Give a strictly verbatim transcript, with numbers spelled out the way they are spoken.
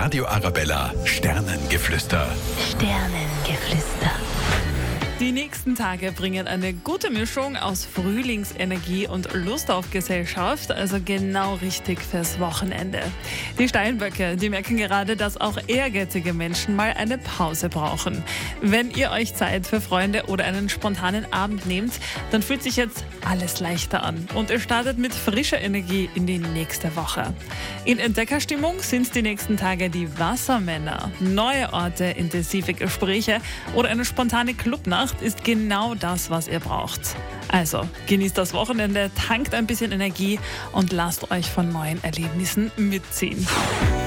Radio Arabella Sternengeflüster. Sternengeflüster. Die nächsten Tage bringen eine gute Mischung aus Frühlingsenergie und Lust auf Gesellschaft, also genau richtig fürs Wochenende. Die Steinböcke, die merken gerade, dass auch ehrgeizige Menschen mal eine Pause brauchen. Wenn ihr euch Zeit für Freunde oder einen spontanen Abend nehmt, dann fühlt sich jetzt alles leichter an und ihr startet mit frischer Energie in die nächste Woche. In Entdeckerstimmung sind die nächsten Tage die Wassermänner. Neue Orte, intensive Gespräche oder eine spontane Clubnacht ist genau das, was ihr braucht. Also, genießt das Wochenende, tankt ein bisschen Energie und lasst euch von neuen Erlebnissen mitziehen.